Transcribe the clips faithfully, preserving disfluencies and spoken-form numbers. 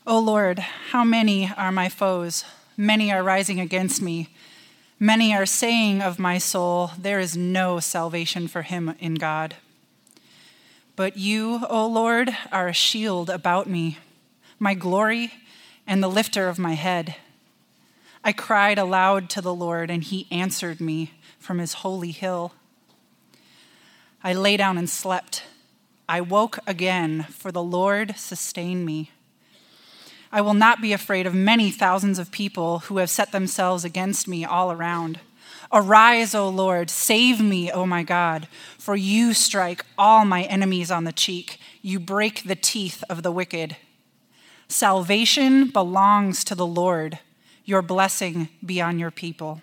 O Lord, how many are my foes? Many are rising against me. Many are saying of my soul, there is no salvation for him in God. But you, O Lord, are a shield about me, my glory and the lifter of my head. I cried aloud to the Lord, and he answered me from his holy hill. I lay down and slept. I woke again, for the Lord sustained me. I will not be afraid of many thousands of people who have set themselves against me all around. Arise, O Lord, save me, O my God, for you strike all my enemies on the cheek. You break the teeth of the wicked. Salvation belongs to the Lord. Your blessing be on your people.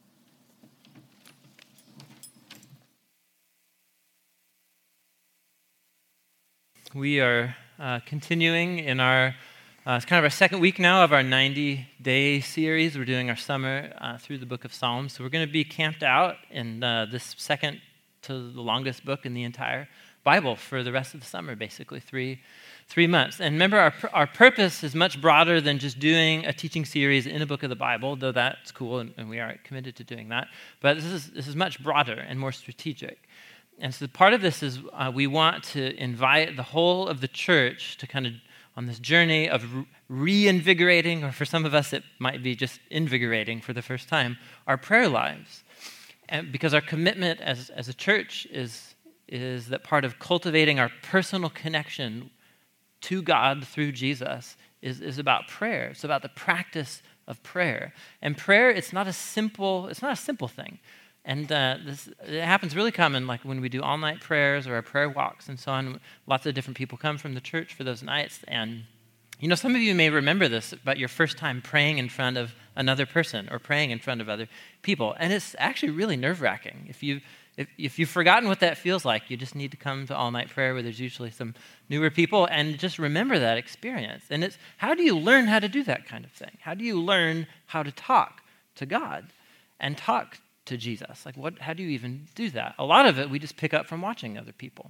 We are uh, continuing in our, uh, it's kind of our second week now of our ninety-day series. We're doing our summer uh, through the book of Psalms. So we're going to be camped out in uh, this second to the longest book in the entire Bible for the rest of the summer, basically three three months. And remember, our our purpose is much broader than just doing a teaching series in a book of the Bible, though that's cool, and, and we are committed to doing that. But this is this is much broader and more strategic. And so part of this is uh, we want to invite the whole of the church to kind of on this journey of reinvigorating, or for some of us it might be just invigorating for the first time, our prayer lives. And because our commitment as, as a church is, is that part of cultivating our personal connection to God through Jesus is, is about prayer. It's about the practice of prayer. And prayer, it's not a simple, it's not a simple thing. And uh, this it happens really common, like when we do all-night prayers or our prayer walks and so on. Lots of different people come from the church for those nights. And, you know, some of you may remember this about your first time praying in front of another person or praying in front of other people. And it's actually really nerve-wracking. If, you, if, if you've forgotten what that feels like, you just need to come to all-night prayer where there's usually some newer people and just remember that experience. And it's, how do you learn how to do that kind of thing? How do you learn how to talk to God and talk to Jesus? Like, what? How do you even do that? A lot of it we just pick up from watching other people.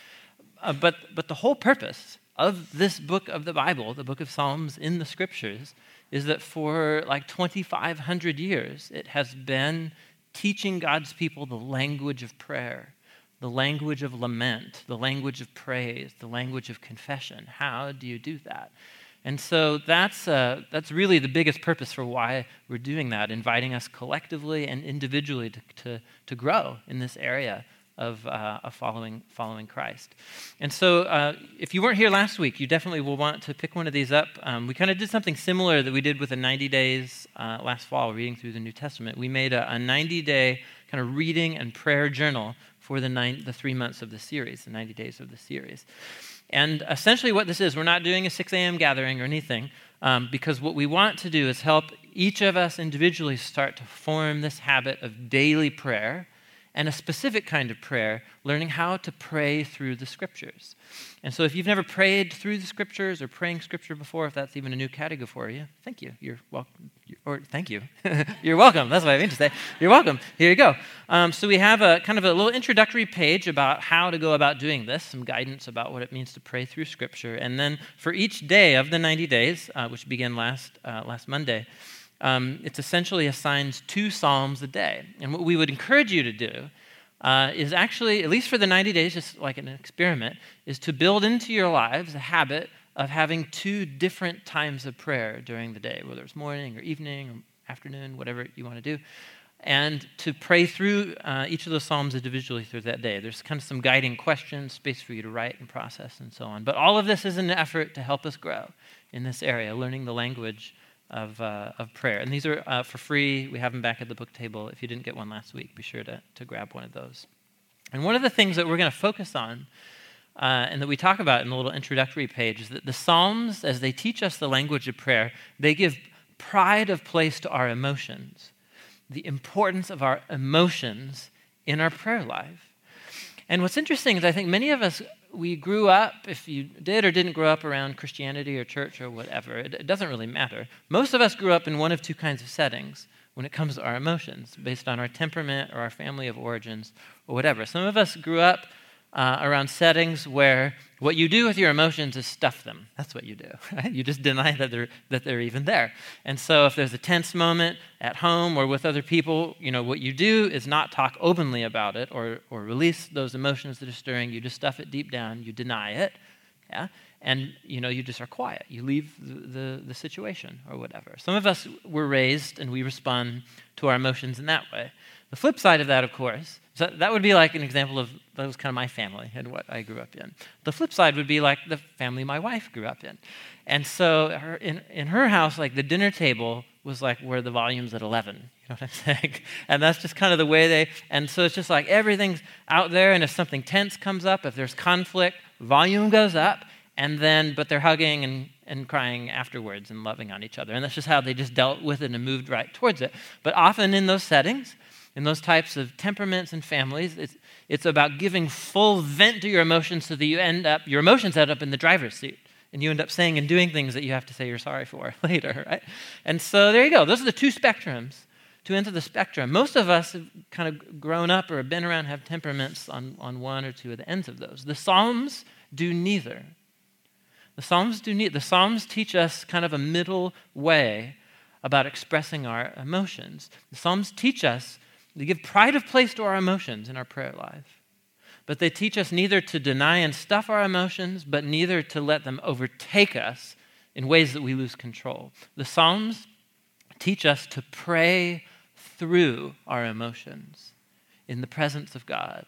Uh, but but the whole purpose of this book of the Bible, the book of Psalms in the Scriptures, is that for like twenty-five hundred years, it has been teaching God's people the language of prayer, the language of lament, the language of praise, the language of confession. How do you do that? And so that's uh, that's really the biggest purpose for why we're doing that, inviting us collectively and individually to to, to grow in this area of, uh, of following following Christ. And so uh, if you weren't here last week, you definitely will want to pick one of these up. Um, we kind of did something similar that we did with the ninety days uh, last fall, reading through the New Testament. We made a, a ninety-day kind of reading and prayer journal for the, nine, the three months of the series, the ninety days of the series. And essentially what this is, we're not doing a six a.m. gathering or anything, um, because what we want to do is help each of us individually start to form this habit of daily prayer and a specific kind of prayer, learning how to pray through the Scriptures. And so if you've never prayed through the Scriptures or praying Scripture before, if that's even a new category for you, thank you. You're welcome. Or thank you. You're welcome. That's what I mean to say. You're welcome. Here you go. Um, so we have a kind of a little introductory page about how to go about doing this, some guidance about what it means to pray through Scripture. And then for each day of the ninety days, uh, which began last uh, last Monday, Um, it's essentially assigned two psalms a day. And what we would encourage you to do uh, is actually, at least for the ninety days, just like an experiment, is to build into your lives a habit of having two different times of prayer during the day, whether it's morning or evening or afternoon, whatever you want to do, and to pray through uh, each of those psalms individually through that day. There's kind of some guiding questions, space for you to write and process and so on. But all of this is an effort to help us grow in this area, learning the language Of, uh, of prayer. And these are uh, for free. We have them back at the book table. If you didn't get one last week, be sure to, to grab one of those. And one of the things that we're going to focus on uh, and that we talk about in the little introductory page is that the Psalms, as they teach us the language of prayer, they give pride of place to our emotions, the importance of our emotions in our prayer life. And what's interesting is I think many of us, we grew up, if you did or didn't grow up around Christianity or church or whatever, it, it doesn't really matter. Most of us grew up in one of two kinds of settings when it comes to our emotions, based on our temperament or our family of origins or whatever. Some of us grew up uh, around settings where what you do with your emotions is stuff them. That's what you do, right? You just deny that they're, that they're even there. And so if there's a tense moment at home or with other people, you know, what you do is not talk openly about it or, or release those emotions that are stirring. You just stuff it deep down. You deny it, yeah? And, you know, you just are quiet. You leave the, the, the situation or whatever. Some of us were raised and we respond to our emotions in that way. The flip side of that, of course, so that would be like an example of, that was kind of my family and what I grew up in. The flip side would be like the family my wife grew up in. And so her, in, in her house, like the dinner table was like where the volume's at eleven. You know what I'm saying? And that's just kind of the way they, and so it's just like everything's out there, and if something tense comes up, if there's conflict, volume goes up, and then, but they're hugging and, and crying afterwards and loving on each other. And that's just how they just dealt with it and moved right towards it. But often in those settings, in those types of temperaments and families, it's, it's about giving full vent to your emotions so that you end up, your emotions end up in the driver's seat. And you end up saying and doing things that you have to say you're sorry for later, right? And so there you go. Those are the two spectrums, two ends of the spectrum. Most of us have kind of grown up or have been around, have temperaments on, on one or two of the ends of those. The Psalms do neither. The Psalms do neither. The Psalms teach us kind of a middle way about expressing our emotions. The Psalms teach us, they give pride of place to our emotions in our prayer life. But they teach us neither to deny and stuff our emotions, but neither to let them overtake us in ways that we lose control. The Psalms teach us to pray through our emotions in the presence of God.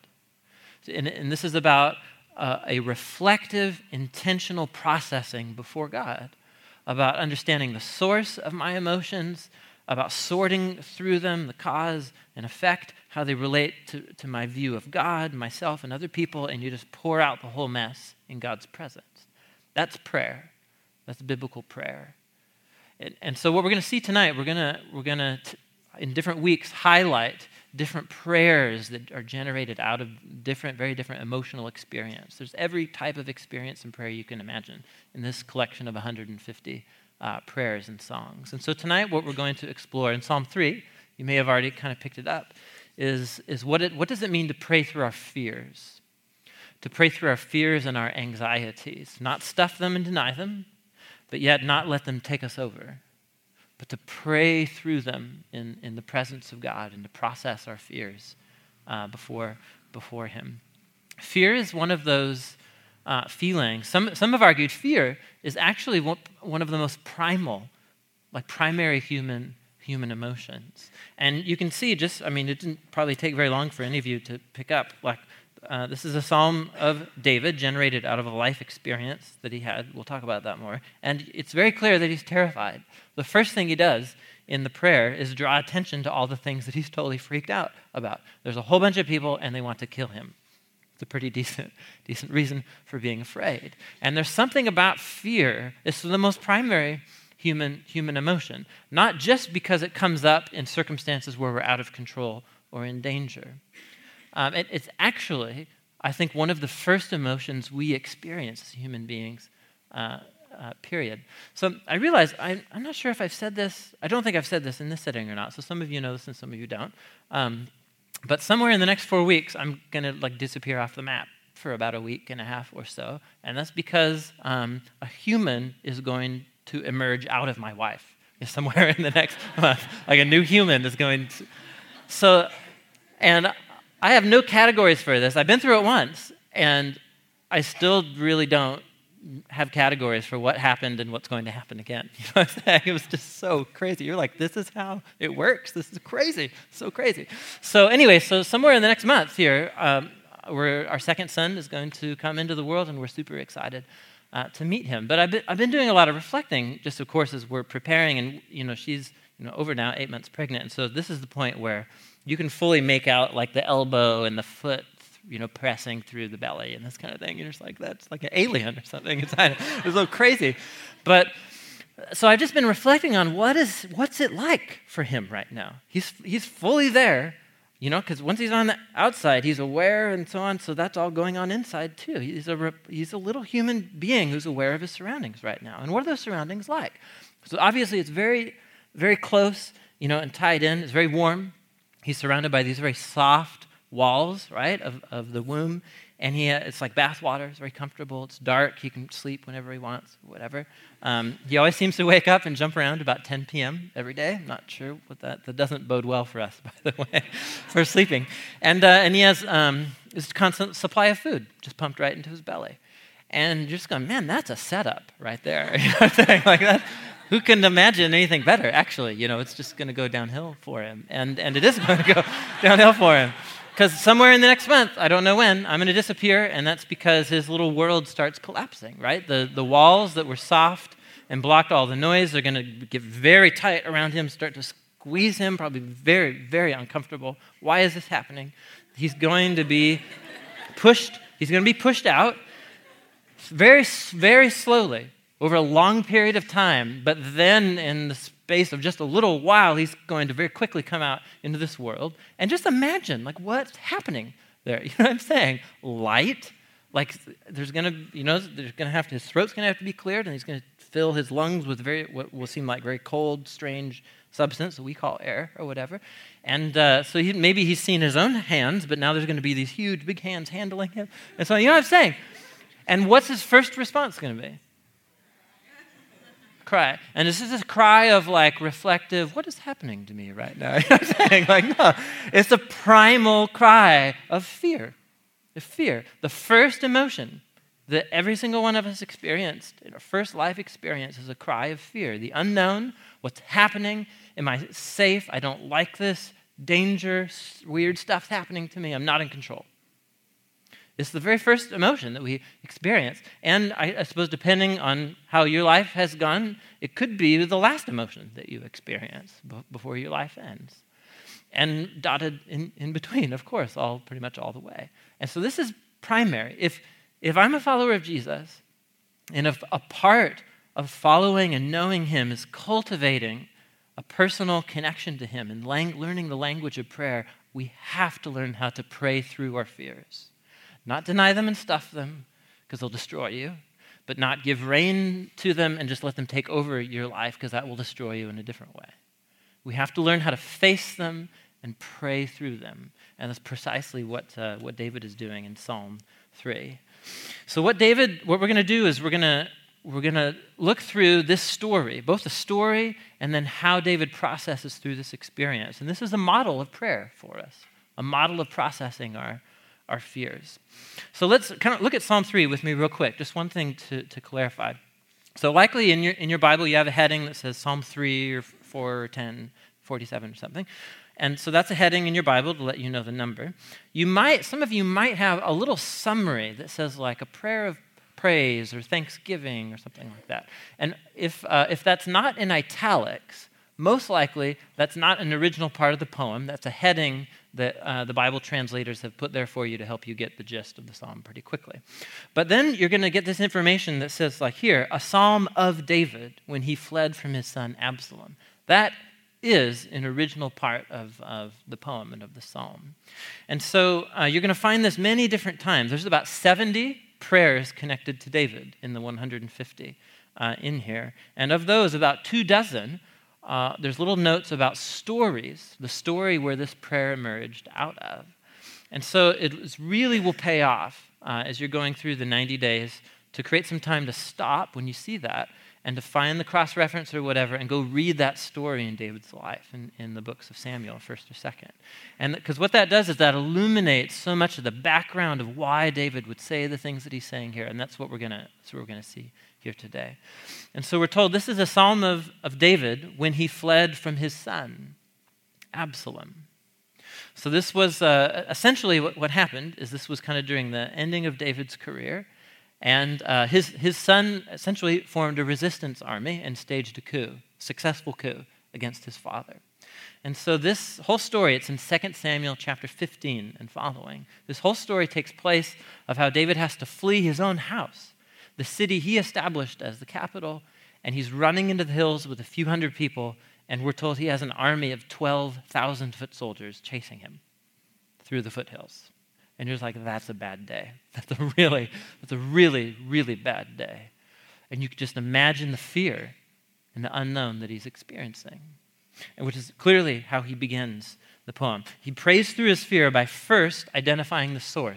And, and this is about uh, a reflective, intentional processing before God, about understanding the source of my emotions, about sorting through them, the cause and effect, how they relate to, to my view of God, myself, and other people, and you just pour out the whole mess in God's presence. That's prayer. That's biblical prayer. And, and so what we're going to see tonight, we're going to, we're going to, in different weeks, highlight different prayers that are generated out of different, very different emotional experience. There's every type of experience and prayer you can imagine in this collection of one hundred fifty Uh, prayers and songs. And so tonight what we're going to explore in Psalm three, you may have already kind of picked it up, is, is what, it, what does it mean to pray through our fears? To pray through our fears and our anxieties. Not stuff them and deny them, but yet not let them take us over. But to pray through them in, in the presence of God and to process our fears uh, before, before Him. Fear is one of those Uh, feeling. Some some have argued fear is actually one, one of the most primal, like primary human human emotions. And you can see just, I mean, it didn't probably take very long for any of you to pick up. Like uh, this is a psalm of David generated out of a life experience that he had. We'll talk about that more. And it's very clear that he's terrified. The first thing he does in the prayer is draw attention to all the things that he's totally freaked out about. There's a whole bunch of people and they want to kill him. It's a pretty decent, decent reason for being afraid. And there's something about fear. It's the most primary human, human emotion, not just because it comes up in circumstances where we're out of control or in danger. Um, it, it's actually, I think, one of the first emotions we experience as human beings, uh, uh, period. So I realize, I, I'm not sure if I've said this. I don't think I've said this in this setting or not. So some of you know this and some of you don't. Um, But somewhere in the next four weeks, I'm going to like disappear off the map for about a week and a half or so. And that's because um, a human is going to emerge out of my wife somewhere in the next month. Like a new human is going to. So, and I have no categories for this. I've been through it once, and I still really don't have categories for what happened and what's going to happen again. You know what I'm saying? It was just so crazy. You're like, this is how it works. This is crazy. So crazy. So anyway, so somewhere in the next month here, um, we're, our second son is going to come into the world, and we're super excited uh, to meet him. But I've been, I've been doing a lot of reflecting, just of course, as we're preparing. And you know, she's you know over now, eight months pregnant, and so this is the point where you can fully make out like the elbow and the foot, you know, pressing through the belly and this kind of thing. You're just like, that's like an alien or something. It's, it's so crazy. But so I've just been reflecting on what is, what's it like for him right now? He's he's fully there, you know, because once he's on the outside, he's aware and so on. So that's all going on inside too. He's a he's a little human being who's aware of his surroundings right now. And what are those surroundings like? So obviously it's very, very close, you know, and tied in. It's very warm. He's surrounded by these very soft walls, right, of, of the womb. And he, it's like bath water. It's very comfortable. It's dark. He can sleep whenever he wants, whatever. Um, he always seems to wake up and jump around about ten p.m. every day. I'm not sure what that, that doesn't bode well for us, by the way, for sleeping. And uh, and he has um, this constant supply of food just pumped right into his belly. And you're just going, man, that's a setup right there. You know what I'm saying? Like that. Who can imagine anything better, actually? You know, it's just going to go downhill for him. And, and it is going to go downhill for him. Because somewhere in the next month, I don't know when, I'm going to disappear, and that's because his little world starts collapsing, right? The, the walls that were soft and blocked all the noise are going to get very tight around him, start to squeeze him, probably very, very uncomfortable. Why is this happening? He's going to be pushed, he's going to be pushed out very, very slowly over a long period of time, but then in the space of just a little while, he's going to very quickly come out into this world. And just imagine, like, what's happening there? You know what I'm saying? Light, like, there's going to, you know, there's going to have to, his throat's going to have to be cleared, and he's going to fill his lungs with very, what will seem like very cold, strange substance that we call air or whatever. And uh, so he, maybe he's seen his own hands, but now there's going to be these huge, big hands handling him. And so, you know what I'm saying? And what's his first response going to be? Cry. And this is a cry of like reflective, what is happening to me right now? You know what I'm saying? Like, no, it's a primal cry of fear. Of fear. The first emotion that every single one of us experienced in our first life experience is a cry of fear. The unknown, what's happening, am I safe? I don't like this. Danger, weird stuff's happening to me. I'm not in control. It's the very first emotion that we experience. And I, I suppose depending on how your life has gone, it could be the last emotion that you experience b- before your life ends. And dotted in, in between, of course, all pretty much all the way. And so this is primary. If, if I'm a follower of Jesus, and if a part of following and knowing him is cultivating a personal connection to him and lang- learning the language of prayer, we have to learn how to pray through our fears. Not deny them and stuff them, because they'll destroy you, but not give rein to them and just let them take over your life, because that will destroy you in a different way. We have to learn how to face them and pray through them. And that's precisely what, uh, what David is doing in Psalm three. So what David, what we're going to do is we're going to we're going to look through this story, both the story and then how David processes through this experience. And this is a model of prayer for us, a model of processing our our fears. So let's kind of look at Psalm three with me real quick. Just one thing to, to clarify. So likely in your in your Bible you have a heading that says Psalm three or four or ten, forty-seven or something. And so that's a heading in your Bible to let you know the number. You might, some of you might have a little summary that says like a prayer of praise or thanksgiving or something like that. And if uh, if that's not in italics, most likely that's not an original part of the poem. That's a heading that uh, the Bible translators have put there for you to help you get the gist of the psalm pretty quickly. But then you're going to get this information that says, like here, a psalm of David when he fled from his son Absalom. That is an original part of, of the poem and of the psalm. And so uh, you're going to find this many different times. There's about seventy prayers connected to David in the one hundred fifty uh, in here. And of those, about two dozen Uh, there's little notes about stories, the story where this prayer emerged out of. And so it really will pay off uh, as you're going through the ninety days to create some time to stop when you see that and to find the cross-reference or whatever and go read that story in David's life in, in the books of Samuel, first or second. And because what that does is that illuminates so much of the background of why David would say the things that he's saying here, and that's what we're gonna, that's what we're gonna see here today. And so we're told this is a psalm of, of David when he fled from his son, Absalom. So this was uh, essentially what, what happened is this was kind of during the ending of David's career, and uh, his, his son essentially formed a resistance army and staged a coup, successful coup against his father. And so this whole story, it's in Second Samuel chapter fifteen and following. This whole story takes place of how David has to flee his own house, the city he established as the capital, and he's running into the hills with a few hundred people, and we're told he has an army of twelve thousand foot soldiers chasing him through the foothills. And you're just like, that's a bad day. That's a really, that's a really, really bad day. And you can just imagine the fear and the unknown that he's experiencing, and which is clearly how he begins the poem. He prays through his fear by first identifying the source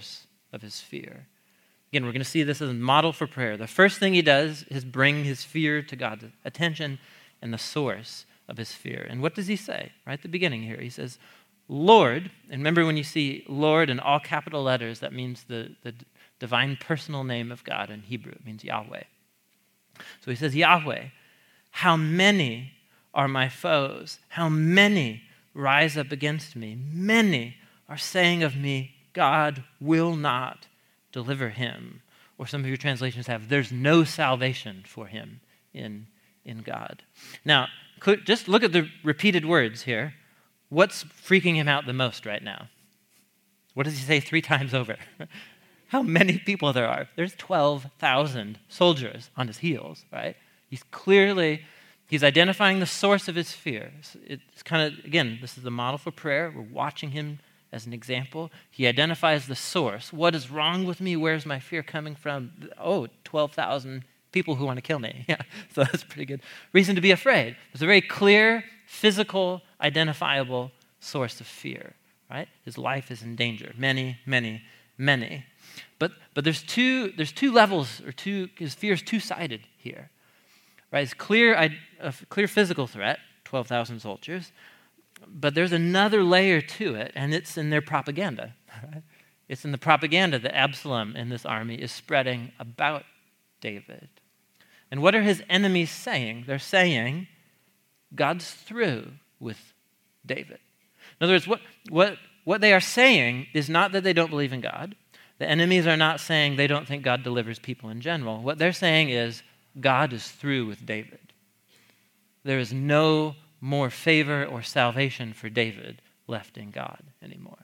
of his fear. Again, we're going to see this as a model for prayer. The first thing he does is bring his fear to God's attention and the source of his fear. And what does he say? Right at the beginning here, he says, Lord, and remember when you see Lord in all capital letters, that means the, the divine personal name of God in Hebrew. It means Yahweh. So he says, Yahweh, how many are my foes? How many rise up against me? Many are saying of me, God will not deliver him. Or some of your translations have, there's no salvation for him in, in God. Now, could, just look at the repeated words here. What's freaking him out the most right now? What does he say three times over? How many people there are? There's twelve thousand soldiers on his heels, right? He's clearly, he's identifying the source of his fear. It's kind of, again, this is the model for prayer. We're watching him as an example. He identifies the source. What is wrong with me? Where's my fear coming from? Oh, twelve thousand people who want to kill me. Yeah, so that's a pretty good reason to be afraid. There's a very clear, physical, identifiable source of fear, right? His life is in danger. Many, many, many. But but there's two there's two levels, or two, his fear is two-sided here, right? It's clear, a clear physical threat, twelve thousand soldiers, but there's another layer to it, and it's in their propaganda, right? It's in the propaganda that Absalom and this army is spreading about David. And what are his enemies saying? They're saying, God's through with David. In other words, what, what, what they are saying is not that they don't believe in God. The enemies are not saying they don't think God delivers people in general. What they're saying is, God is through with David. There is no more favor or salvation for David left in God anymore.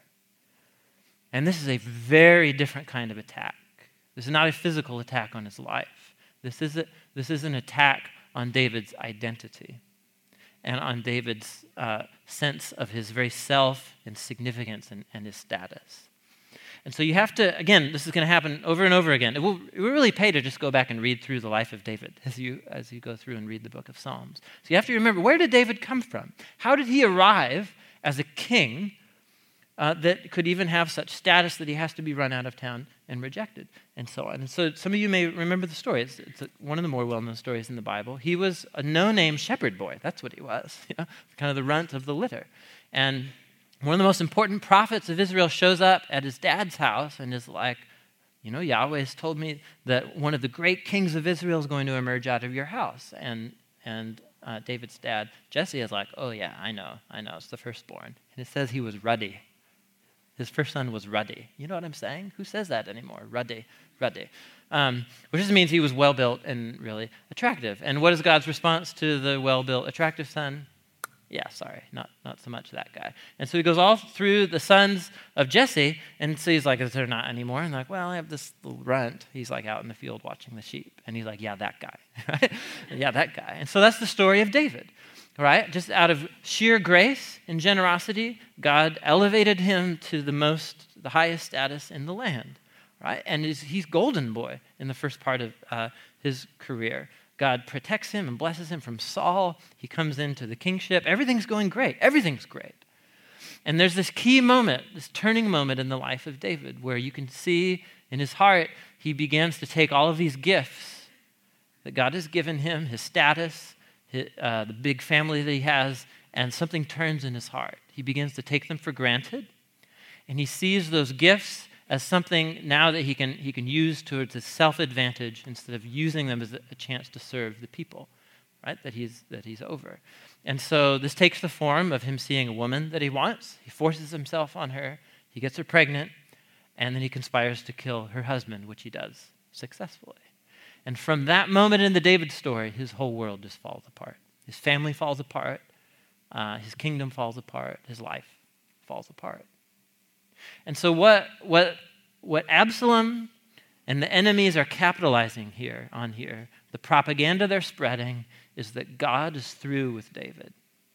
And this is a very different kind of attack. This is not a physical attack on his life. This is, a, this is an attack on David's identity and on David's uh, sense of his very self and significance and, and his status. And so you have to, again, this is going to happen over and over again. It will, it will really pay to just go back and read through the life of David as you, as you go through and read the book of Psalms. So you have to remember, where did David come from? How did he arrive as a king uh, that could even have such status that he has to be run out of town and rejected, and so on? And so some of you may remember the story. It's, it's one of the more well-known stories in the Bible. He was a no-name shepherd boy. That's what he was, you know, kind of the runt of the litter. And one of the most important prophets of Israel shows up at his dad's house and is like, you know, Yahweh has told me that one of the great kings of Israel is going to emerge out of your house. And and uh, David's dad, Jesse, is like, oh yeah, I know, I know, it's the firstborn. And it says he was ruddy. His first son was ruddy. You know what I'm saying? Who says that anymore? Ruddy, ruddy. Um, which just means he was well-built and really attractive. And what is God's response to the well-built, attractive son? Yeah, sorry, not not so much that guy. And so he goes all through the sons of Jesse, and so he's like, is there not anymore? And like, well, I have this little runt. He's like out in the field watching the sheep. And he's like, yeah, that guy, right? Yeah, that guy. And so that's the story of David, right? Just out of sheer grace and generosity, God elevated him to the most, the highest status in the land, right? And he's, he's golden boy in the first part of uh, his career. God protects him and blesses him from Saul. He comes into the kingship. Everything's going great. Everything's great. And there's this key moment, this turning moment in the life of David where you can see in his heart, he begins to take all of these gifts that God has given him, his status, his, uh, the big family that he has, and something turns in his heart. He begins to take them for granted, and he sees those gifts as something now that he can he can use towards his self-advantage instead of using them as a chance to serve the people, right, that he's that he's over. And so this takes the form of him seeing a woman that he wants. He forces himself on her. He gets her pregnant, and then he conspires to kill her husband, which he does successfully. And from that moment in the David story, his whole world just falls apart. His family falls apart. Uh, his kingdom falls apart. His life falls apart. And so what, what, what Absalom and the enemies are capitalizing here on here, the propaganda they're spreading, is that God is through with David.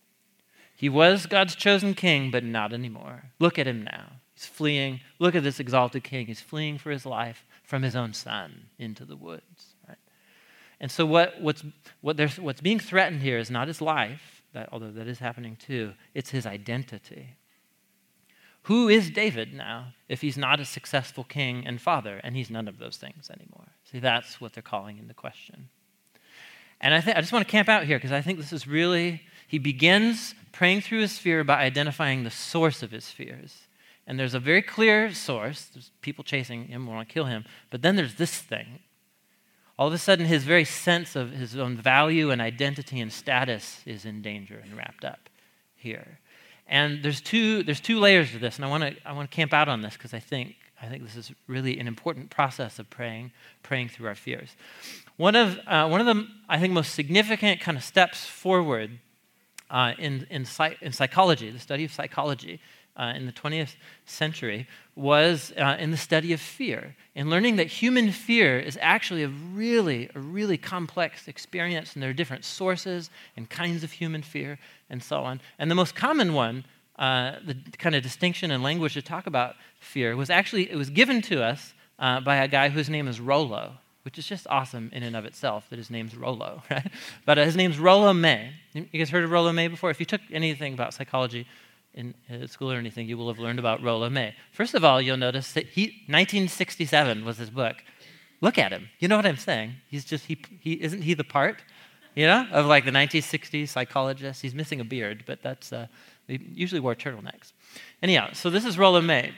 He was God's chosen king, but not anymore. Look at him now. He's fleeing. Look at this exalted king. He's fleeing for his life from his own son into the woods. Right? And so what, what's, what there's, what's being threatened here is not his life, that, although that is happening too. It's his identity. Who is David now if he's not a successful king and father, and he's none of those things anymore? See, that's what they're calling into question. And I, th- I just want to camp out here because I think this is really, he begins praying through his fear by identifying the source of his fears. And there's a very clear source. There's people chasing him, want to kill him. But then there's this thing. All of a sudden, his very sense of his own value and identity and status is in danger and wrapped up here. And there's two there's two layers to this, and I want to I want to camp out on this because I think I think this is really an important process of praying praying through our fears. One of uh, one of the I think most significant kind of steps forward uh, in in, psych, in psychology, the study of psychology uh, in the twentieth century, was uh, in the study of fear, in learning that human fear is actually a really a really complex experience, and there are different sources and kinds of human fear, and so on. And the most common one, uh, the kind of distinction in language to talk about fear, was actually, it was given to us uh, by a guy whose name is Rollo, which is just awesome in and of itself that his name's Rollo, right? But uh, his name's Rollo May. You guys heard of Rollo May before? If you took anything about psychology in uh, school or anything, you will have learned about Rollo May. First of all, you'll notice that he, nineteen sixty-seven was his book. Look at him. You know what I'm saying? He's just, he, he isn't he the part? You know, of like the nineteen sixties psychologist. He's missing a beard, but that's, uh, they usually wore turtlenecks. Anyhow, so this is Rollo May.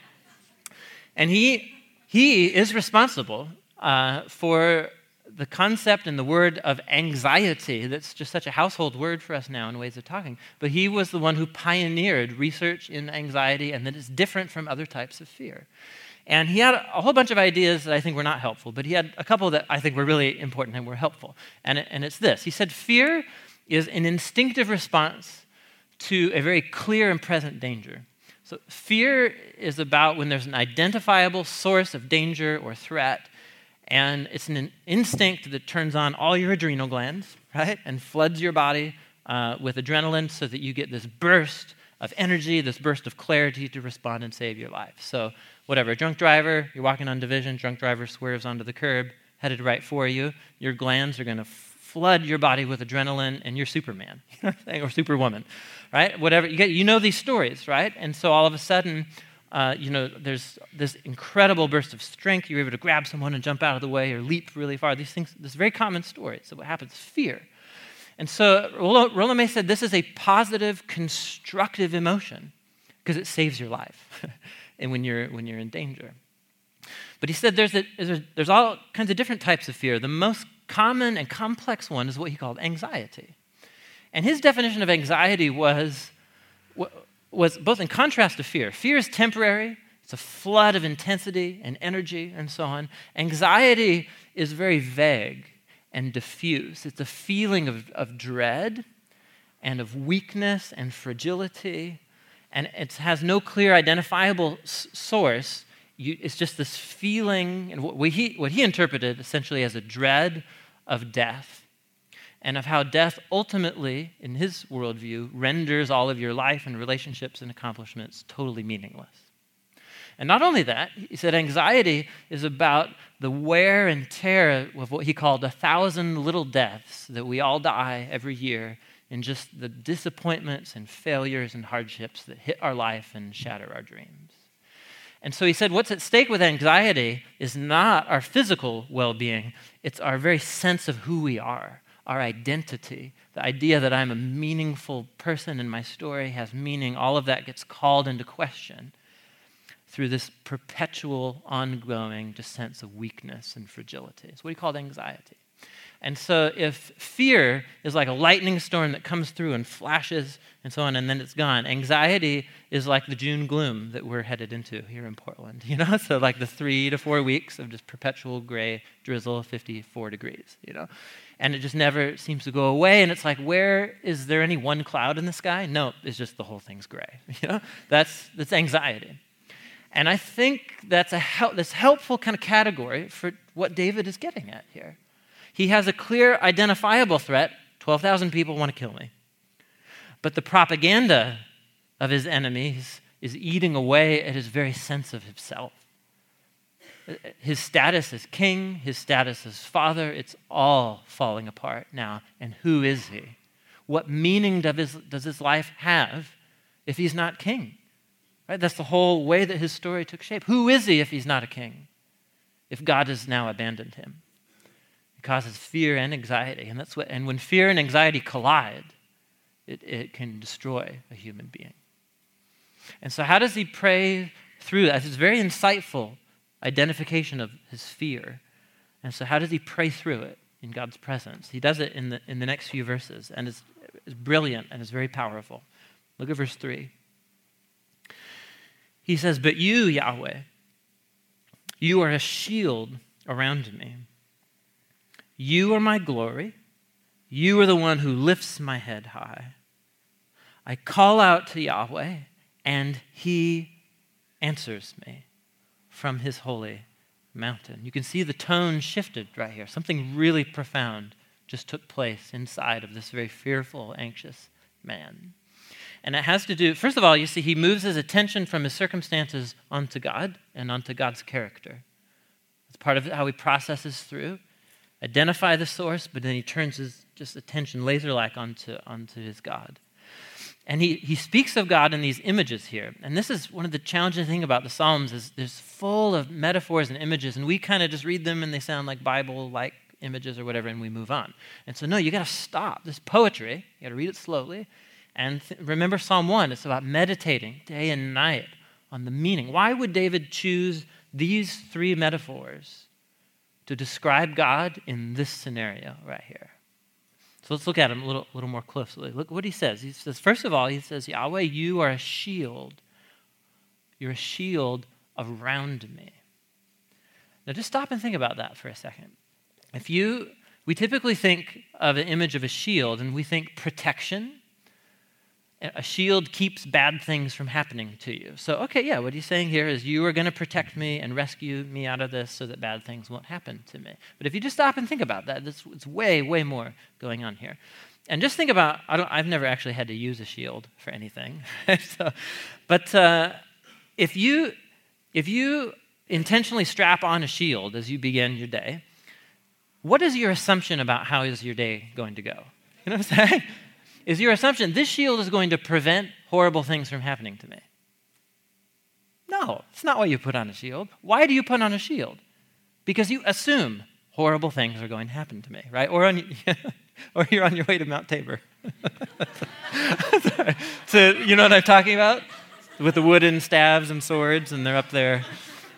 And he he is responsible uh, for the concept and the word of anxiety that's just such a household word for us now in ways of talking. But he was the one who pioneered research in anxiety and that it's different from other types of fear. And he had a whole bunch of ideas that I think were not helpful, but he had a couple that I think were really important and were helpful. And, it, and it's this. He said fear is an instinctive response to a very clear and present danger. So fear is about when there's an identifiable source of danger or threat, and it's an instinct that turns on all your adrenal glands, right, and floods your body uh, with adrenaline so that you get this burst of energy, this burst of clarity to respond and save your life. So whatever, a drunk driver, you're walking on Division, drunk driver swerves onto the curb, headed right for you, your glands are going to flood your body with adrenaline, and you're Superman, you know what I'm saying? Or Superwoman, right? Whatever, you, get, you know these stories, right? And so all of a sudden, uh, you know, there's this incredible burst of strength, you're able to grab someone and jump out of the way or leap really far. These things, this is a very common story. So what happens? Fear. And so Rollo, Rollo May said this is a positive, constructive emotion because it saves your life and when you're when you're in danger. But he said there's, a, there's, there's all kinds of different types of fear. The most common and complex one is what he called anxiety. And his definition of anxiety was, was both in contrast to fear. Fear is temporary. It's a flood of intensity and energy and so on. Anxiety is very vague and diffuse. It's a feeling of, of dread and of weakness and fragility, and it has no clear identifiable s- source. You, it's just this feeling, and what he, what he interpreted essentially as a dread of death, and of how death ultimately, in his worldview, renders all of your life and relationships and accomplishments totally meaningless. And not only that, he said anxiety is about the wear and tear of what he called a thousand little deaths that we all die every year in just the disappointments and failures and hardships that hit our life and shatter our dreams. And so he said what's at stake with anxiety is not our physical well-being, it's our very sense of who we are, our identity, the idea that I'm a meaningful person and my story has meaning. All of that gets called into question through this perpetual, ongoing just sense of weakness and fragility. It's what he called anxiety. And so if fear is like a lightning storm that comes through and flashes and so on, and then it's gone, anxiety is like the June gloom that we're headed into here in Portland, you know? So like the three to four weeks of just perpetual gray drizzle, fifty-four degrees, you know? And it just never seems to go away, and it's like, where, is there any one cloud in the sky? No, it's just the whole thing's gray, you know? That's, that's anxiety. And I think that's a help, this helpful kind of category for what David is getting at here. He has a clear, identifiable threat. twelve thousand people want to kill me. But the propaganda of his enemies is eating away at his very sense of himself. His status as king, his status as father, it's all falling apart now. And who is he? What meaning does his, does his life have if he's not king? Right? That's the whole way that his story took shape. Who is he if he's not a king? If God has now abandoned him? It causes fear and anxiety. And that's what and when fear and anxiety collide, it, it can destroy a human being. And so how does he pray through that? It's a very insightful identification of his fear. And so how does he pray through it in God's presence? He does it in the in the next few verses, and it's, it's brilliant and it's very powerful. Look at verse three. He says, "But you, Yahweh, you are a shield around me. You are my glory. You are the one who lifts my head high. I call out to Yahweh, and he answers me from his holy mountain." You can see the tone shifted right here. Something really profound just took place inside of this very fearful, anxious man. And it has to do, first of all, you see, he moves his attention from his circumstances onto God and onto God's character. It's part of how he processes through, identify the source, but then he turns his just attention laser-like onto, onto his God. And he, he speaks of God in these images here. And this is one of the challenging things about the Psalms is there's full of metaphors and images, and we kind of just read them and they sound like Bible-like images or whatever, and we move on. And so, no, you got to stop. This poetry, you got to read it slowly. And th- remember Psalm one, it's about meditating day and night on the meaning. Why would David choose these three metaphors to describe God in this scenario right here? So let's look at him a little, little more closely. Look what he says. He says, first of all, he says, Yahweh, you are a shield. You're a shield around me. Now just stop and think about that for a second. If you, we typically think of an image of a shield and we think protection. A shield keeps bad things from happening to you. So, okay, yeah, what he's saying here is you are going to protect me and rescue me out of this so that bad things won't happen to me. But if you just stop and think about that, it's, it's way, way more going on here. And just think about, I don't, I've never actually had to use a shield for anything. so, but uh, if you if you intentionally strap on a shield as you begin your day, what is your assumption about how is your day going to go? You know what I'm saying? Is your assumption this shield is going to prevent horrible things from happening to me? No, it's not why you put on a shield. Why do you put on a shield? Because you assume horrible things are going to happen to me, right? Or, on, or you're on your way to Mount Tabor. So you know what I'm talking about? With the wooden staves and swords, and they're up there.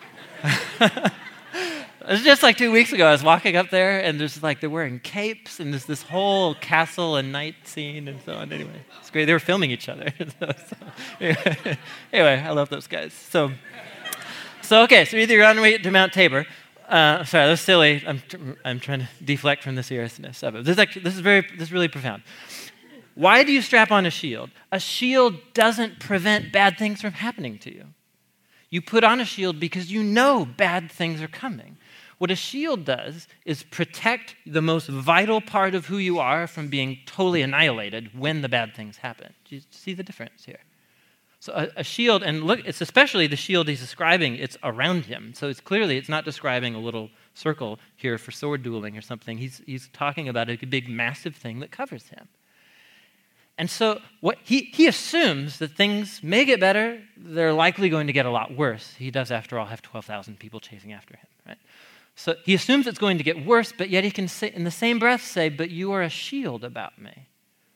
It was just like two weeks ago, I was walking up there, and there's like, they're wearing capes, and there's this whole castle and night scene and so on. Anyway, it's great. They were filming each other. so, so, anyway, anyway, I love those guys. So, so okay, so either you're on your way to Mount Tabor. Uh, sorry, that was silly. I'm I'm trying to deflect from the seriousness of it. This is actually, this is very, this is really profound. Why do you strap on a shield? A shield doesn't prevent bad things from happening to you. You put on a shield because you know bad things are coming. What a shield does is protect the most vital part of who you are from being totally annihilated when the bad things happen. Do you see the difference here? So a, a shield, and look, it's especially the shield he's describing, it's around him. So it's clearly, it's not describing a little circle here for sword dueling or something. He's, he's talking about a big, massive thing that covers him. And so what he, he assumes that things may get better, they're likely going to get a lot worse. He does, after all, have twelve thousand people chasing after him, right? So he assumes it's going to get worse, but yet he can say, in the same breath say, but you are a shield about me.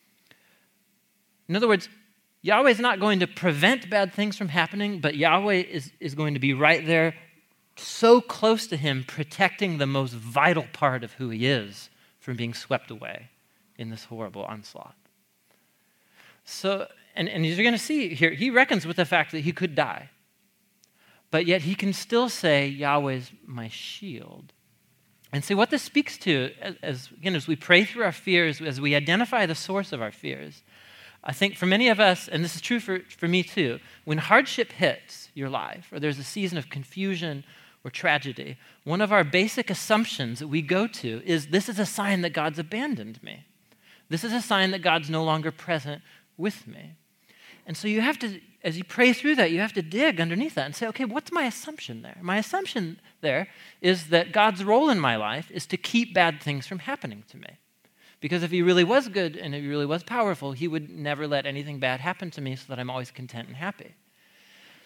In other words, Yahweh is not going to prevent bad things from happening, but Yahweh is, is going to be right there, so close to him, protecting the most vital part of who he is from being swept away in this horrible onslaught. So, and, and as you're going to see here, he reckons with the fact that he could die. But yet he can still say, Yahweh's my shield. And see, what this speaks to, as, as again, as we pray through our fears, as we identify the source of our fears, I think for many of us, and this is true for, for me too, when hardship hits your life, or there's a season of confusion or tragedy, one of our basic assumptions that we go to is this is a sign that God's abandoned me. This is a sign that God's no longer present with me. And so you have to, as you pray through that, you have to dig underneath that and say, okay, what's my assumption there? My assumption there is that God's role in my life is to keep bad things from happening to me. Because if he really was good and if he really was powerful, he would never let anything bad happen to me so that I'm always content and happy.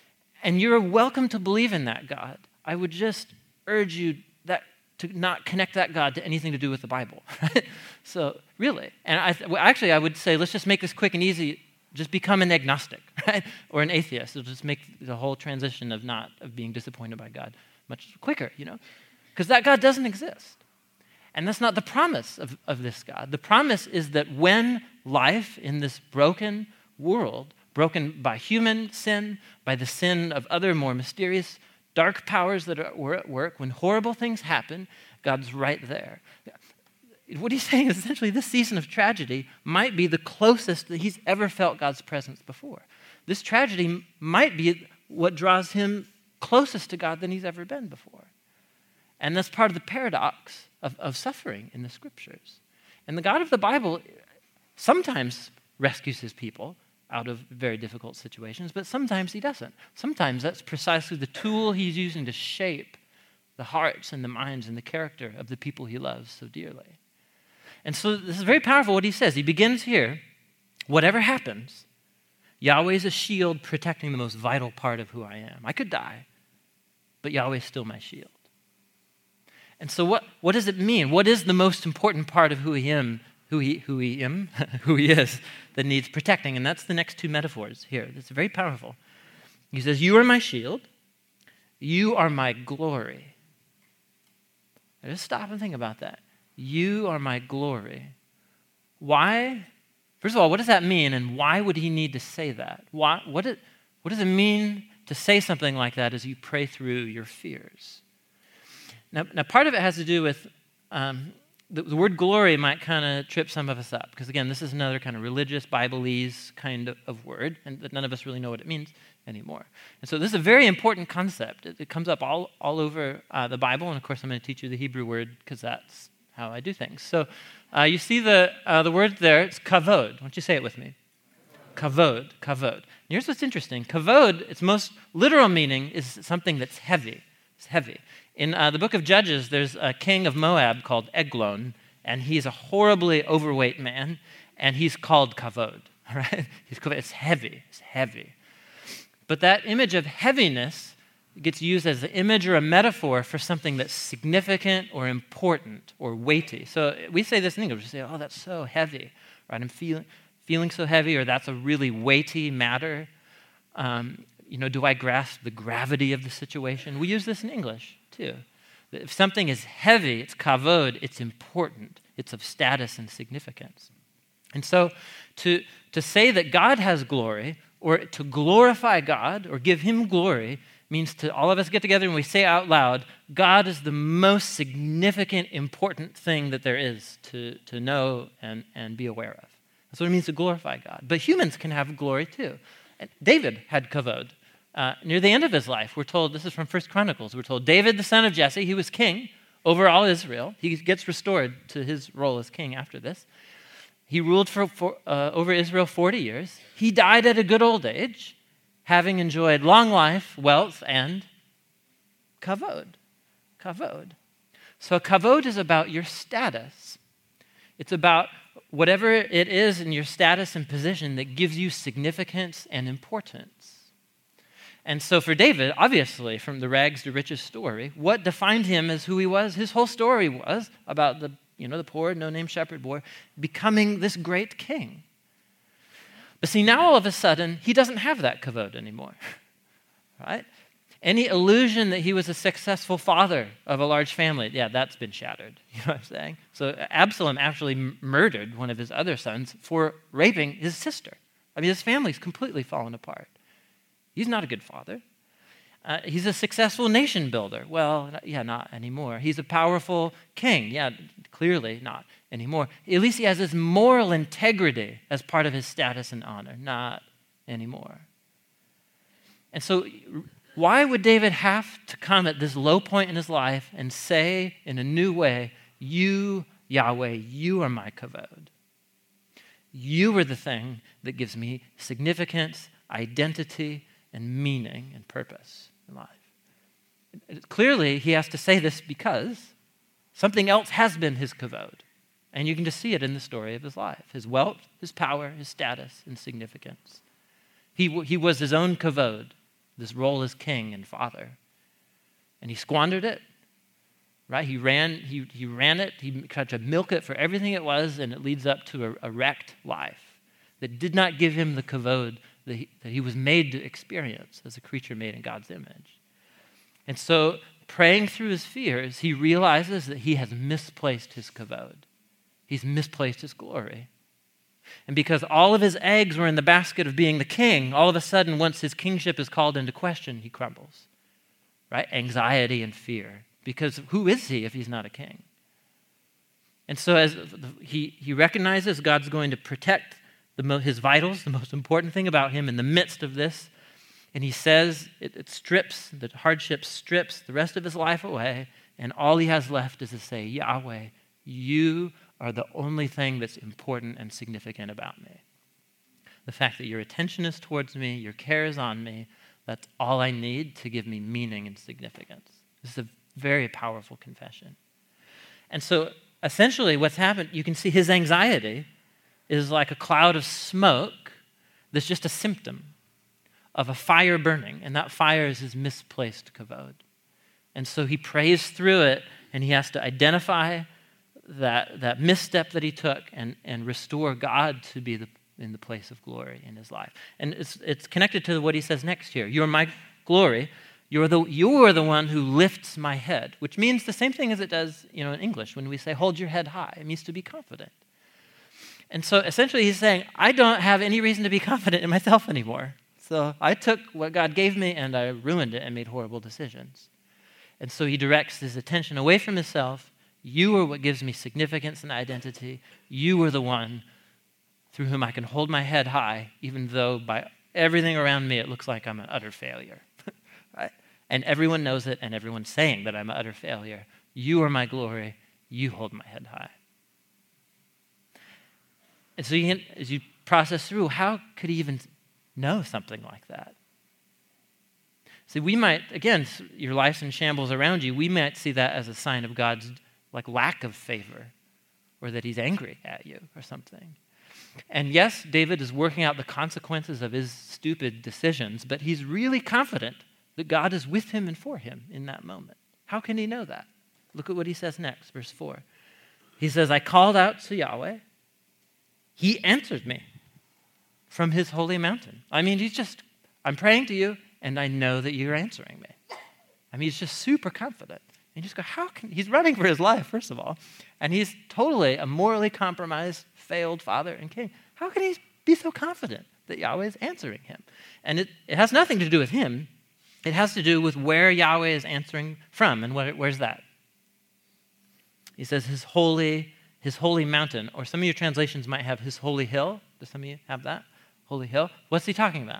And you're welcome to believe in that God. I would just urge you that to not connect that God to anything to do with the Bible. Right? So really, and I th- well, actually I would say let's just make this quick and easy. Just become an agnostic, right? Or an atheist. It'll just make the whole transition of not of being disappointed by God much quicker, you know? Because that God doesn't exist. And that's not the promise of, of this God. The promise is that when life in this broken world, broken by human sin, by the sin of other more mysterious dark powers that are at work, when horrible things happen, God's right there. What he's saying is essentially this season of tragedy might be the closest that he's ever felt God's presence before. This tragedy might be what draws him closest to God than he's ever been before. And that's part of the paradox of, of suffering in the scriptures. And the God of the Bible sometimes rescues his people out of very difficult situations, but sometimes he doesn't. Sometimes that's precisely the tool he's using to shape the hearts and the minds and the character of the people he loves so dearly. And so this is very powerful what he says. He begins here, whatever happens, Yahweh is a shield protecting the most vital part of who I am. I could die, but Yahweh is still my shield. And so what, what does it mean? What is the most important part of who he am, who he who he am, who he is that needs protecting? And that's the next two metaphors here. It's very powerful. He says, you are my shield, you are my glory. Now just stop and think about that. You are my glory. Why? First of all, what does that mean, and why would he need to say that? Why, what, it, what does it mean to say something like that as you pray through your fears? Now, now part of it has to do with um, the, the word glory might kind of trip some of us up, because again, this is another kind of religious, Bible-ese kind of, of word, and that none of us really know what it means anymore. And so this is a very important concept. It, it comes up all, all over uh, the Bible, and of course I'm going to teach you the Hebrew word, because that's how I do things. So uh, you see the uh, the word there, it's kavod. Why don't you say it with me? Kavod, kavod. And here's what's interesting. Kavod, its most literal meaning is something that's heavy. It's heavy. In uh, the book of Judges, there's a king of Moab called Eglon, and he's a horribly overweight man, and he's called kavod. All right? He's kavod. It's heavy. It's heavy. But that image of heaviness gets used as an image or a metaphor for something that's significant or important or weighty. So we say this in English. We say, oh, that's so heavy. Right? I'm feeling feeling so heavy, or that's a really weighty matter. Um, you know, do I grasp the gravity of the situation? We use this in English, too. If something is heavy, it's kavod, it's important. It's of status and significance. And so to, to say that God has glory, or to glorify God, or give him glory, means to all of us get together and we say out loud, God is the most significant, important thing that there is to, to know and, and be aware of. That's what it means to glorify God. But humans can have glory too. And David had kavod. Uh, near the end of his life, we're told, this is from First Chronicles, we're told David, the son of Jesse, he was king over all Israel. He gets restored to his role as king after this. He ruled for, for uh, over Israel forty years. He died at a good old age, having enjoyed long life, wealth, and kavod. Kavod. So kavod is about your status. It's about whatever it is in your status and position that gives you significance and importance. And so for David, obviously, from the rags to riches story, what defined him as who he was, his whole story was about the, you know, the poor, no-name shepherd boy becoming this great king. But see, now all of a sudden, he doesn't have that kavod anymore, right? Any illusion that he was a successful father of a large family, yeah, that's been shattered. You know what I'm saying? So Absalom actually m- murdered one of his other sons for raping his sister. I mean, his family's completely fallen apart. He's not a good father. Uh, he's a successful nation builder. Well, yeah, not anymore. He's a powerful king. Yeah, clearly not anymore. At least he has his moral integrity as part of his status and honor. Not anymore. And so why would David have to come at this low point in his life and say in a new way, you, Yahweh, you are my kavod. You are the thing that gives me significance, identity, and meaning and purpose in life. Clearly, he has to say this because something else has been his kavod. And you can just see it in the story of his life. His wealth, his power, his status, and significance. He, he was his own kavod this role as king and father. And he squandered it, right? He ran, he, he ran it, he tried to milk it for everything it was, and it leads up to a, a wrecked life that did not give him the kavod that he, that he was made to experience as a creature made in God's image. And so, praying through his fears, he realizes that he has misplaced his kavod. He's misplaced his glory. And because all of his eggs were in the basket of being the king, all of a sudden, once his kingship is called into question, he crumbles, right? Anxiety and fear. Because who is he if he's not a king? And so as he, he recognizes God's going to protect the, his vitals, the most important thing about him in the midst of this, and he says it, it strips, the hardship strips the rest of his life away, and all he has left is to say, Yahweh, you are the only thing that's important and significant about me. The fact that your attention is towards me, your care is on me, that's all I need to give me meaning and significance. This is a very powerful confession. And so essentially what's happened, you can see his anxiety is like a cloud of smoke that's just a symptom of a fire burning, and that fire is his misplaced kavod. And so he prays through it, and he has to identify that, that misstep that he took and, and restore God to be the, in the place of glory in his life. And it's, it's connected to what he says next here. You're my glory. You're the, you're the one who lifts my head, which means the same thing as it does, you know, in English when we say hold your head high. It means to be confident. And so essentially he's saying, I don't have any reason to be confident in myself anymore. So I took what God gave me and I ruined it and made horrible decisions. And so he directs his attention away from himself. You are what gives me significance and identity. You are the one through whom I can hold my head high, even though by everything around me it looks like I'm an utter failure. Right? And everyone knows it, and everyone's saying that I'm an utter failure. You are my glory. You hold my head high. And so you can, as you process through, how could he even know something like that? See, we might, again, your life's in shambles around you, we might see that as a sign of God's like lack of favor, or that he's angry at you or something. And yes, David is working out the consequences of his stupid decisions, but he's really confident that God is with him and for him in that moment. How can he know that? Look at what he says next, verse four. He says, I called out to Yahweh. He answered me from his holy mountain. I mean, he's just, I'm praying to you, and I know that you're answering me. I mean, he's just super confident. And you just go, how can, he's running for his life, first of all, and he's totally a morally compromised, failed father and king. How can he be so confident that Yahweh is answering him? And it, it has nothing to do with him. It has to do with where Yahweh is answering from. And what, where's that? He says his holy, his holy mountain, or some of your translations might have his holy hill. Does some of you have that? Holy hill. What's he talking about?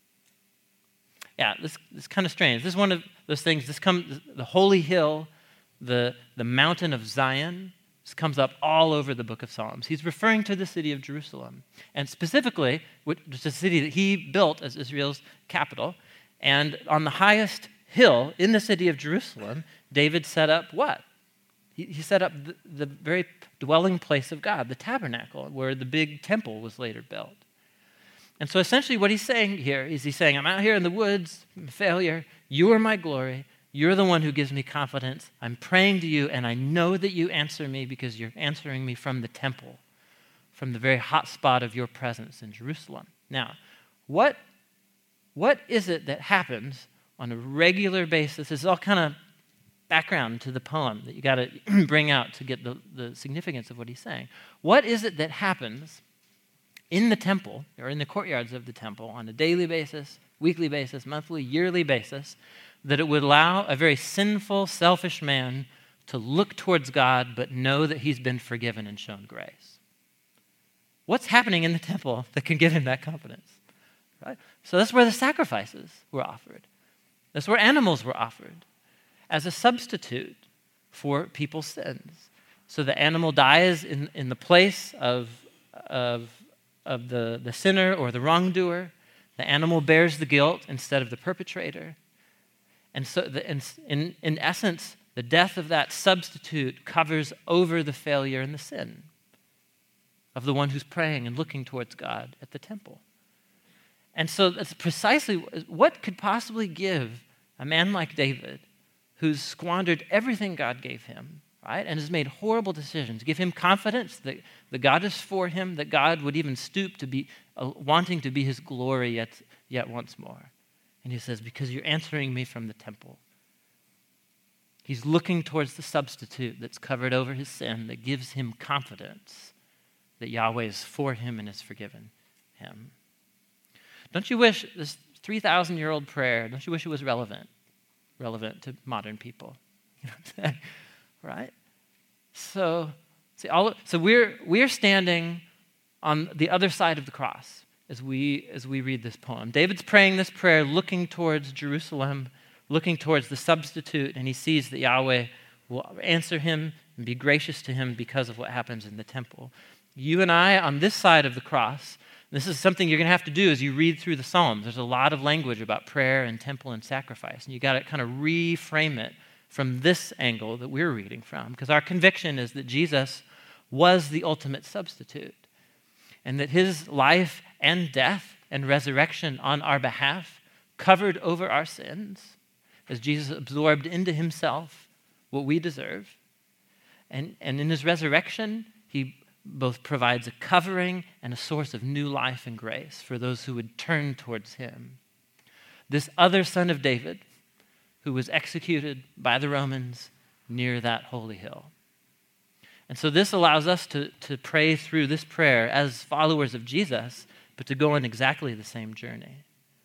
Yeah, this, this is kind of strange. This is one of those things, this comes, the holy hill, the, the mountain of Zion, this comes up all over the book of Psalms. He's referring to the city of Jerusalem, and specifically, which is a city that he built as Israel's capital. And on the highest hill in the city of Jerusalem, David set up what? He, he set up the, the very dwelling place of God, the tabernacle, where the big temple was later built. And so essentially what he's saying here is he's saying, I'm out here in the woods, I'm a failure. You are my glory. You're the one who gives me confidence. I'm praying to you, and I know that you answer me because you're answering me from the temple, from the very hot spot of your presence in Jerusalem. Now, what, what is it that happens on a regular basis? This is all kind of background to the poem that you got to bring out to get the, the significance of what he's saying. What is it that happens in the temple, or in the courtyards of the temple, on a daily basis, weekly basis, monthly, yearly basis, that it would allow a very sinful, selfish man to look towards God but know that he's been forgiven and shown grace? What's happening in the temple that can give him that confidence? Right? So that's where the sacrifices were offered. That's where animals were offered as a substitute for people's sins. So the animal dies in, in the place of, of of the, the sinner or the wrongdoer. The animal bears the guilt instead of the perpetrator. And so the, in, in, in essence, the death of that substitute covers over the failure and the sin of the one who's praying and looking towards God at the temple. And so that's precisely what could possibly give a man like David, who's squandered everything God gave him, right, and has made horrible decisions, give him confidence that, that God is for him, that God would even stoop to be, uh, wanting to be his glory yet, yet once more. And he says, because you're answering me from the temple. He's looking towards the substitute that's covered over his sin, that gives him confidence that Yahweh is for him and has forgiven him. Don't you wish this three thousand year old prayer, don't you wish it was relevant? Relevant to modern people. You know what I'm saying? Right? So, see, all, so we're, we're standing on the other side of the cross as we, as we read this poem. David's praying this prayer looking towards Jerusalem, looking towards the substitute, and he sees that Yahweh will answer him and be gracious to him because of what happens in the temple. You and I, on this side of the cross, this is something you're going to have to do as you read through the Psalms. There's a lot of language about prayer and temple and sacrifice, and you got to kind of reframe it from this angle that we're reading from, because our conviction is that Jesus was the ultimate substitute, and that his life and death and resurrection on our behalf covered over our sins as Jesus absorbed into himself what we deserve. And, and in his resurrection, he both provides a covering and a source of new life and grace for those who would turn towards him. This other son of David, who was executed by the Romans near that holy hill. And so this allows us to, to pray through this prayer as followers of Jesus, but to go on exactly the same journey.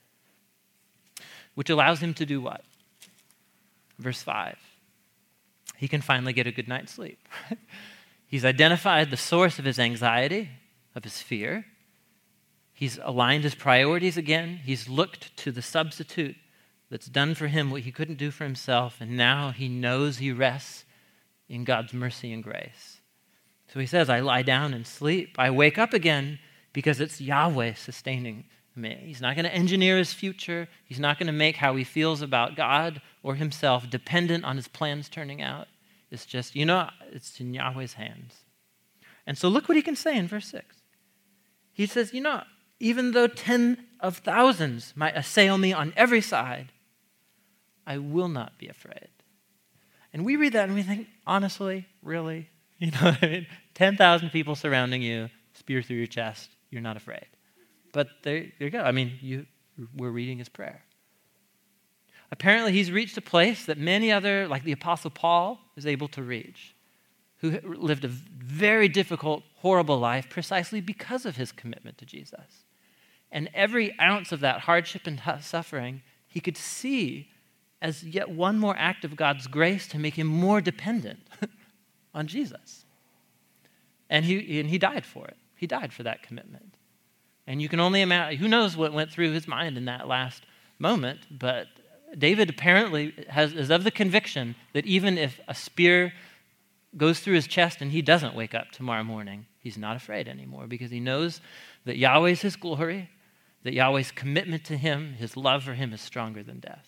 Which allows him to do what? Verse five. He can finally get a good night's sleep. He's identified the source of his anxiety, of his fear. He's aligned his priorities again. He's looked to the substitute that's done for him what he couldn't do for himself, and now he knows he rests in God's mercy and grace. So he says, I lie down and sleep. I wake up again because it's Yahweh sustaining me. He's not going to engineer his future. He's not going to make how he feels about God or himself dependent on his plans turning out. It's just, you know, it's in Yahweh's hands. And so look what he can say in verse six. He says, you know, even though ten of thousands might assail me on every side, I will not be afraid. And we read that and we think, honestly, really? You know what I mean? ten thousand people surrounding you, spear through your chest, you're not afraid. But there, there you go. I mean, you, we're reading his prayer. Apparently, he's reached a place that many other, like the Apostle Paul, is able to reach, who lived a very difficult, horrible life precisely because of his commitment to Jesus. And every ounce of that hardship and suffering, he could see as yet one more act of God's grace to make him more dependent on Jesus. And he, and he died for it. He died for that commitment. And you can only imagine, who knows what went through his mind in that last moment, but David apparently has, is of the conviction that even if a spear goes through his chest and he doesn't wake up tomorrow morning, he's not afraid anymore because he knows that Yahweh's his glory, that Yahweh's commitment to him, his love for him is stronger than death.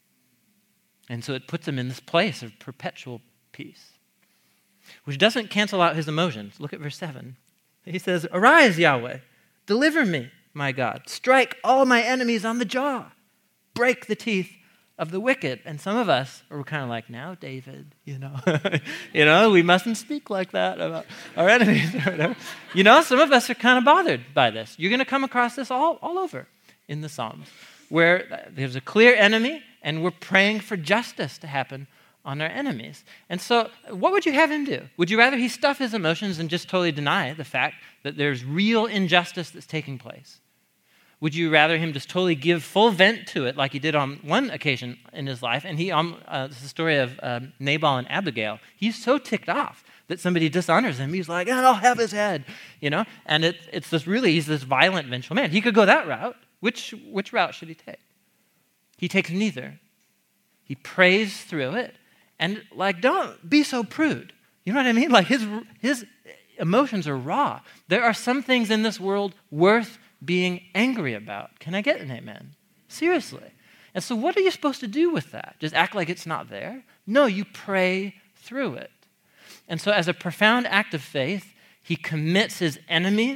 And so it puts him in this place of perpetual peace, which doesn't cancel out his emotions. Look at verse seven. He says, arise, Yahweh, deliver me, my God. Strike all my enemies on the jaw. Break the teeth of the wicked. And some of us are kind of like, now, David, you know, you know, we mustn't speak like that about our enemies or whatever. You know, some of us are kind of bothered by this. You're going to come across this all, all over in the Psalms, where there's a clear enemy and we're praying for justice to happen on our enemies. And so what would you have him do? Would you rather he stuff his emotions and just totally deny the fact that there's real injustice that's taking place? Would you rather him just totally give full vent to it like he did on one occasion in his life? And he, um, uh, this is the story of um, Nabal and Abigail. He's so ticked off that somebody dishonors him. He's like, and I'll have his head, you know? And it, it's this really, he's this violent, vengeful man. He could go that route. Which, which route should he take? He takes neither. He prays through it. And like, don't be so prude. You know what I mean? Like his, his emotions are raw. There are some things in this world worth being angry about. Can I get an amen? Seriously. And so what are you supposed to do with that? Just act like it's not there? No, you pray through it. And so as a profound act of faith, he commits his enemies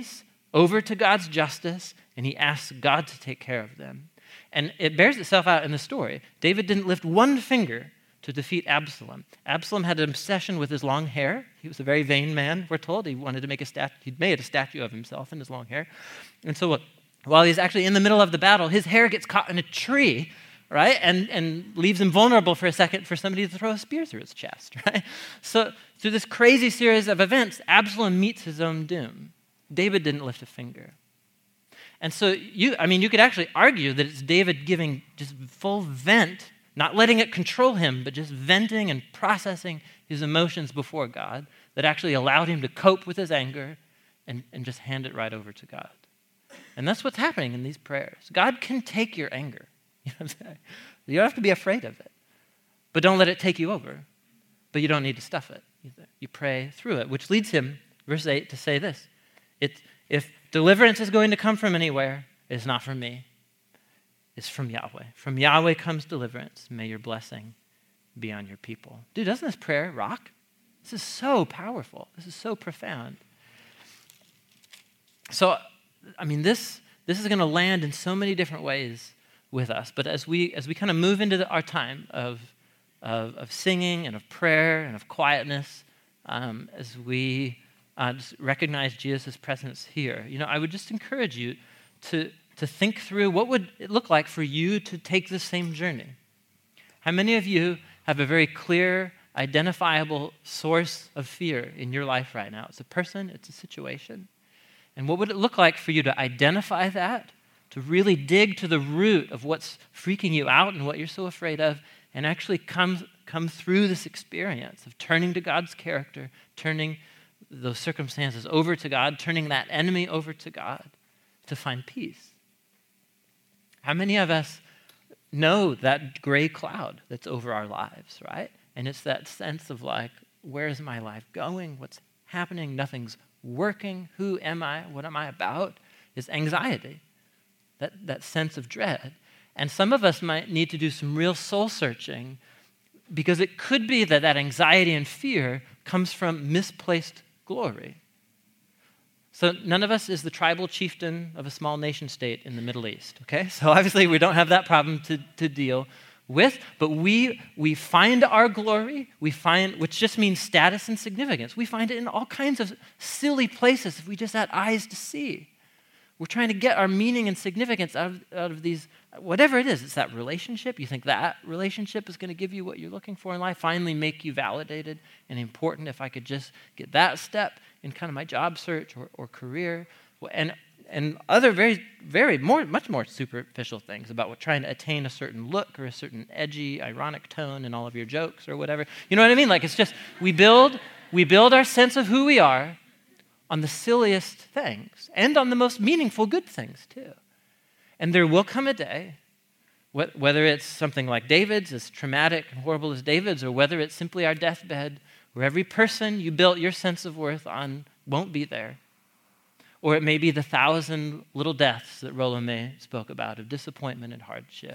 over to God's justice, and he asks God to take care of them. And it bears itself out in the story. David didn't lift one finger to defeat Absalom. Absalom had an obsession with his long hair. He was a very vain man, we're told. He wanted to make a statue. He'd made a statue of himself in his long hair. And so while he's actually in the middle of the battle, his hair gets caught in a tree, right? And, and leaves him vulnerable for a second for somebody to throw a spear through his chest, right? So through this crazy series of events, Absalom meets his own doom. David didn't lift a finger. And so you, I mean, you could actually argue that it's David giving just full vent, not letting it control him, but just venting and processing his emotions before God that actually allowed him to cope with his anger and, and just hand it right over to God. And that's what's happening in these prayers. God can take your anger. You know what I'm saying? You don't have to be afraid of it, but don't let it take you over. But you don't need to stuff it either. You pray through it, which leads him, verse eight, to say this. It, if deliverance is going to come from anywhere, it is not from me. It's from Yahweh. From Yahweh comes deliverance. May your blessing be on your people. Dude, doesn't this prayer rock? This is so powerful. This is so profound. So, I mean, this, this is going to land in so many different ways with us. But as we as we kind of move into the, our time of, of, of singing and of prayer and of quietness, um, as we uh, just recognize Jesus' presence here, you know, I would just encourage you to to think through what would it look like for you to take this same journey. How many of you have a very clear, identifiable source of fear in your life right now? It's a person, it's a situation. And what would it look like for you to identify that, to really dig to the root of what's freaking you out and what you're so afraid of, and actually come, come through this experience of turning to God's character, turning those circumstances over to God, turning that enemy over to God to find peace? How many of us know that gray cloud that's over our lives, right? And it's that sense of like, where is my life going? What's happening? Nothing's working. Who am I? What am I about? Is anxiety, that, that sense of dread. And some of us might need to do some real soul searching because it could be that that anxiety and fear comes from misplaced glory. So none of us is the tribal chieftain of a small nation state in the Middle East, okay? So obviously we don't have that problem to, to deal with, but we we find our glory, we find, which just means status and significance. We find it in all kinds of silly places if we just had eyes to see. We're trying to get our meaning and significance out of, out of these, whatever it is. It's that relationship. You think that relationship is going to give you what you're looking for in life, finally make you validated and important. If I could just get that step in kind of my job search or, or career, and and other very, very, more, much more superficial things about what trying to attain a certain look or a certain edgy, ironic tone in all of your jokes or whatever. You know what I mean? Like it's just, we build, we build our sense of who we are on the silliest things and on the most meaningful good things too. And there will come a day, whether it's something like David's, as traumatic and horrible as David's, or whether it's simply our deathbed, where every person you built your sense of worth on won't be there. Or it may be the thousand little deaths that Rollo May spoke about of disappointment and hardship.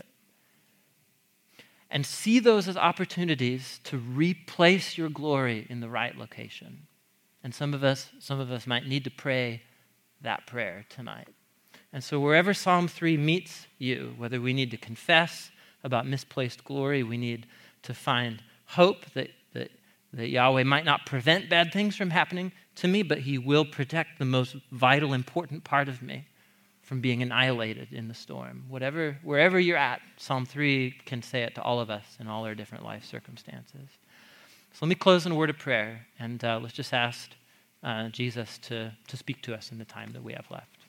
And see those as opportunities to replace your glory in the right location. And some of us, some of us might need to pray that prayer tonight. And so wherever Psalm three meets you, whether we need to confess about misplaced glory, we need to find hope that, that, that Yahweh might not prevent bad things from happening to me, but he will protect the most vital, important part of me from being annihilated in the storm. Whatever, wherever you're at, Psalm three can say it to all of us in all our different life circumstances. So let me close in a word of prayer, and uh, let's just ask uh, Jesus to, to speak to us in the time that we have left.